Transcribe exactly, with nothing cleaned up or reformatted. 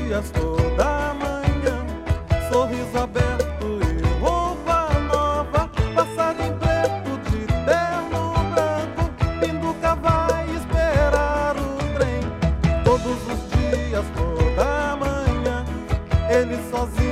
dias, toda manhã, sorriso aberto e roupa nova, passarinho preto de terno branco, Pinduca vai esperar o trem. Todos os dias, toda manhã, ele sozinho